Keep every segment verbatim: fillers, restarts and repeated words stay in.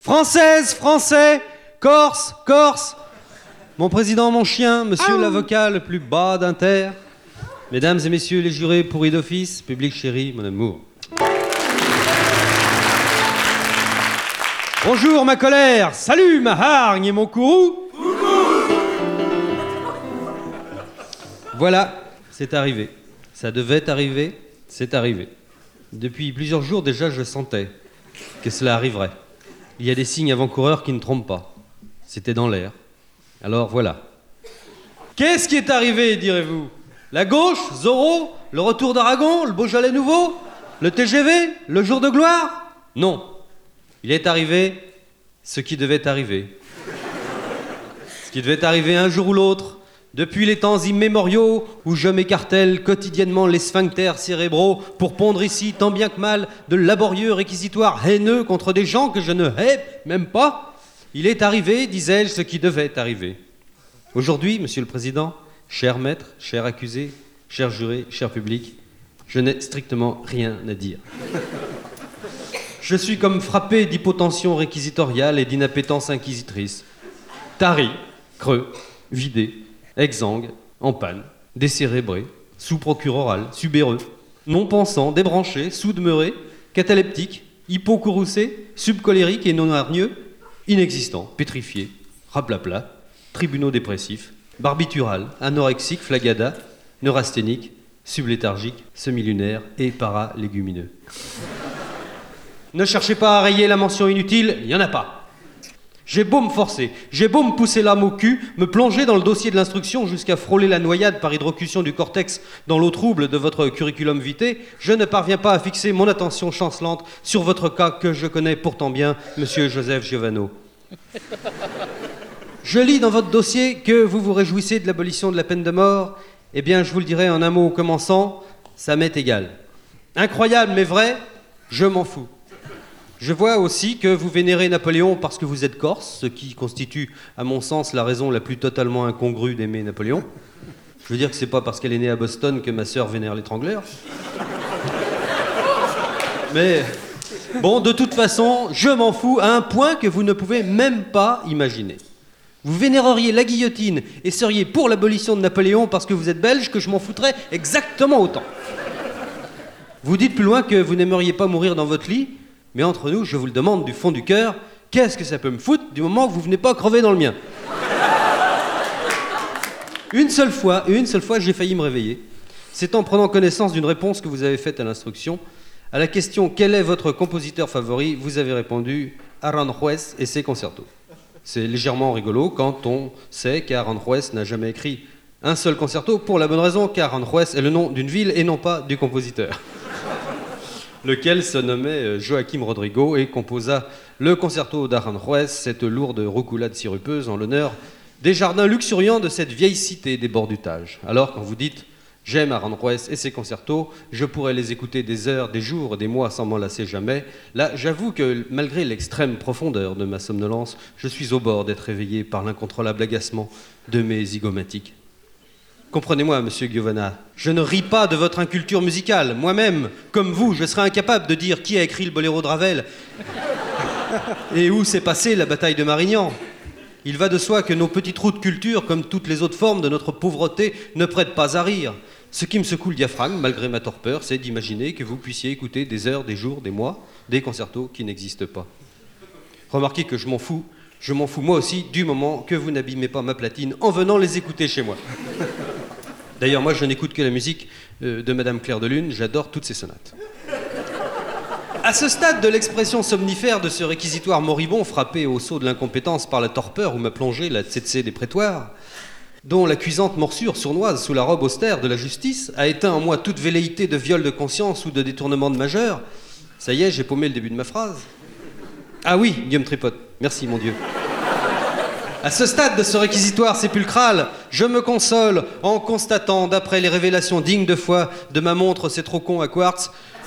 Française, Français, Corse, Corse. Mon président, mon chien, monsieur Ah. l'avocat le plus bas d'Inter. Mesdames et messieurs les jurés pourris d'office, public chéri, mon amour. Bonjour ma colère, salut ma hargne et mon courroux. Voilà, c'est arrivé. Ça devait arriver, c'est arrivé. Depuis plusieurs jours déjà, je sentais que cela arriverait. Il y a des signes avant-coureurs qui ne trompent pas. C'était dans l'air. Alors voilà. Qu'est-ce qui est arrivé, direz-vous? La gauche, Zorro, le retour d'Aragon, le Beaujolais nouveau, le T G V, le jour de gloire? Non. Il est arrivé ce qui devait arriver. Ce qui devait arriver un jour ou l'autre, depuis les temps immémoriaux où je m'écartèle quotidiennement les sphincters cérébraux pour pondre ici tant bien que mal de laborieux réquisitoires haineux contre des gens que je ne hais même pas. Il est arrivé, disais-je, ce qui devait arriver. Aujourd'hui, Monsieur le Président, cher maître, cher accusé, cher juré, cher public, je n'ai strictement rien à dire. Je suis comme frappé d'hypotension réquisitoriale et d'inappétence inquisitrice. Tari, creux, vidé, exsangue, en panne, décérébré, sous-procuroral, subéreux, non-pensant, débranché, sous-demeuré, cataleptique, hypocourroucé, subcolérique et non-hargneux, inexistant, pétrifié, raplapla, tribunaux dépressifs, barbitural, anorexique, flagada, neurasthénique, subléthargique, semi-lunaire et paralégumineux. Ne cherchez pas à rayer la mention inutile, il n'y en a pas. J'ai beau me forcer, j'ai beau me pousser l'âme au cul, me plonger dans le dossier de l'instruction jusqu'à frôler la noyade par hydrocution du cortex dans l'eau trouble de votre curriculum vitae, je ne parviens pas à fixer mon attention chancelante sur votre cas que je connais pourtant bien, monsieur Joseph Giovano. Je lis dans votre dossier que vous vous réjouissez de l'abolition de la peine de mort. Eh bien, je vous le dirai en un mot commençant, ça m'est égal. Incroyable mais vrai, je m'en fous. Je vois aussi que vous vénérez Napoléon parce que vous êtes corse, ce qui constitue, à mon sens, la raison la plus totalement incongrue d'aimer Napoléon. Je veux dire que c'est pas parce qu'elle est née à Boston que ma sœur vénère l'étrangleur. Mais, bon, de toute façon, je m'en fous à un point que vous ne pouvez même pas imaginer. Vous vénéreriez la guillotine et seriez pour l'abolition de Napoléon parce que vous êtes belge, que je m'en foutrais exactement autant. Vous dites plus loin que vous n'aimeriez pas mourir dans votre lit. Mais entre nous, je vous le demande du fond du cœur, qu'est-ce que ça peut me foutre du moment que vous venez pas crever dans le mien? Une seule fois, une seule fois, j'ai failli me réveiller. C'est en prenant connaissance d'une réponse que vous avez faite à l'instruction. À la question « Quel est votre compositeur favori ?» vous avez répondu « Aranjuez et ses concertos ». C'est légèrement rigolo quand on sait qu'Aranjuez n'a jamais écrit un seul concerto pour la bonne raison qu'Aranjuez est le nom d'une ville et non pas du compositeur. Lequel se nommait Joaquim Rodrigo et composa le concerto d'Aranjuez, cette lourde roucoulade sirupeuse en l'honneur des jardins luxuriants de cette vieille cité des bords du Tage. Alors quand vous dites « j'aime Aranjuez et ses concertos, je pourrais les écouter des heures, des jours, des mois sans m'en lasser jamais », là j'avoue que malgré l'extrême profondeur de ma somnolence, je suis au bord d'être réveillé par l'incontrôlable agacement de mes zygomatiques. Comprenez-moi, monsieur Giovanna, je ne ris pas de votre inculture musicale. Moi-même, comme vous, je serais incapable de dire qui a écrit le boléro de Ravel et où s'est passée la bataille de Marignan. Il va de soi que nos petits trous de culture, comme toutes les autres formes de notre pauvreté, ne prêtent pas à rire. Ce qui me secoue le diaphragme, malgré ma torpeur, c'est d'imaginer que vous puissiez écouter des heures, des jours, des mois, des concertos qui n'existent pas. Remarquez que je m'en fous, je m'en fous moi aussi, du moment que vous n'abîmez pas ma platine en venant les écouter chez moi. D'ailleurs, moi, je n'écoute que la musique euh, de Madame Claire de Lune. J'adore toutes ses sonates. À ce stade de l'expression somnifère de ce réquisitoire moribond frappé au sceau de l'incompétence par la torpeur où m'a plongé la tsetse des prétoires, dont la cuisante morsure sournoise sous la robe austère de la justice a éteint en moi toute velléité de viol de conscience ou de détournement de majeur. Ça y est, j'ai paumé le début de ma phrase. Ah oui, Guillaume Tripotte. Merci, mon Dieu. À ce stade de ce réquisitoire sépulcral, je me console en constatant, d'après les révélations dignes de foi de ma montre C'est trop con à quartz,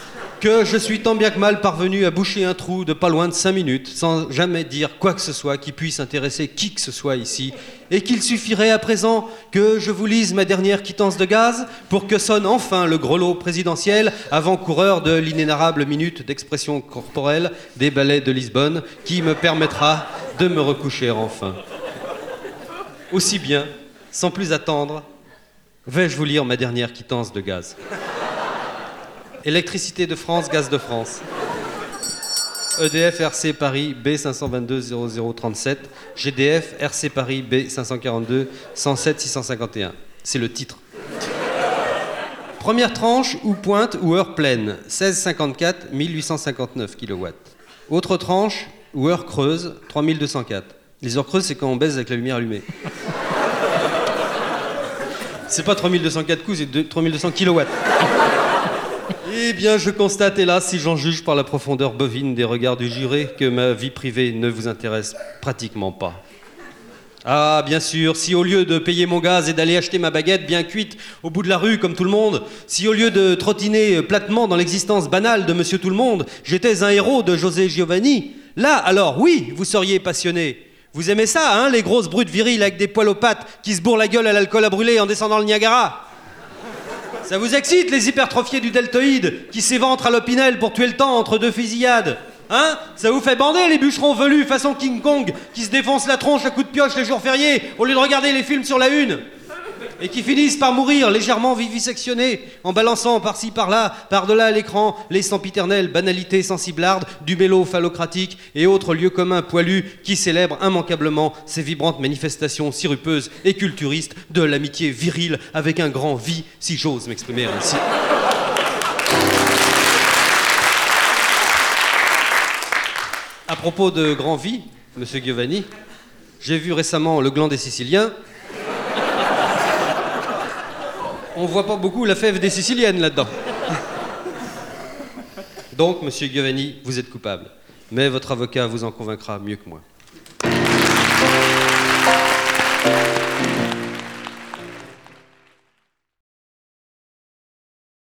que je suis tant bien que mal parvenu à boucher un trou de pas loin de cinq minutes sans jamais dire quoi que ce soit qui puisse intéresser qui que ce soit ici, et qu'il suffirait à présent que je vous lise ma dernière quittance de gaz pour que sonne enfin le grelot présidentiel avant-coureur de l'inénarrable minute d'expression corporelle des ballets de Lisbonne qui me permettra de me recoucher enfin. Aussi bien, sans plus attendre, vais-je vous lire ma dernière quittance de gaz. Électricité de France, Gaz de France. E D F R C Paris B cinq cent vingt-deux zéro zéro trente-sept, G D F R C Paris B cinq cent quarante-deux cent sept six cent cinquante et un. C'est le titre. Première tranche ou pointe ou heure pleine, seize cinquante-quatre, mille huit cent cinquante-neuf kilowatts. Autre tranche ou heure creuse, trois mille deux cent quatre. Les heures creuses, c'est quand on baise avec la lumière allumée. C'est pas trois mille deux cent quatre coups, c'est trois mille deux cents kilowatts. Eh bien, je constate, hélas, si j'en juge par la profondeur bovine des regards du juré, que ma vie privée ne vous intéresse pratiquement pas. Ah, bien sûr, si au lieu de payer mon gaz et d'aller acheter ma baguette bien cuite au bout de la rue comme tout le monde, si au lieu de trottiner platement dans l'existence banale de Monsieur Tout-le-Monde, j'étais un héros de José Giovanni, là, alors, oui, vous seriez passionné. Vous aimez ça, hein, les grosses brutes viriles avec des poils aux pattes qui se bourrent la gueule à l'alcool à brûler en descendant le Niagara? Ça vous excite, les hypertrophiés du deltoïde qui s'éventrent à l'Opinel pour tuer le temps entre deux fusillades? Hein? Ça vous fait bander, les bûcherons velus façon King Kong qui se défoncent la tronche à coups de pioche les jours fériés au lieu de regarder les films sur la une? Et qui finissent par mourir légèrement vivisectionnés en balançant par-ci par-là, par-delà l'écran, les sempiternelles banalités sensiblardes du mélo phallocratique et autres lieux communs poilus qui célèbrent immanquablement ces vibrantes manifestations sirupeuses et culturistes de l'amitié virile avec un grand V, si j'ose m'exprimer ainsi. À propos de grand V, monsieur Giovanni, j'ai vu récemment Le Gland des Siciliens. On voit pas beaucoup la fève des Siciliennes là-dedans. Donc, monsieur Giovanni, vous êtes coupable. Mais votre avocat vous en convaincra mieux que moi.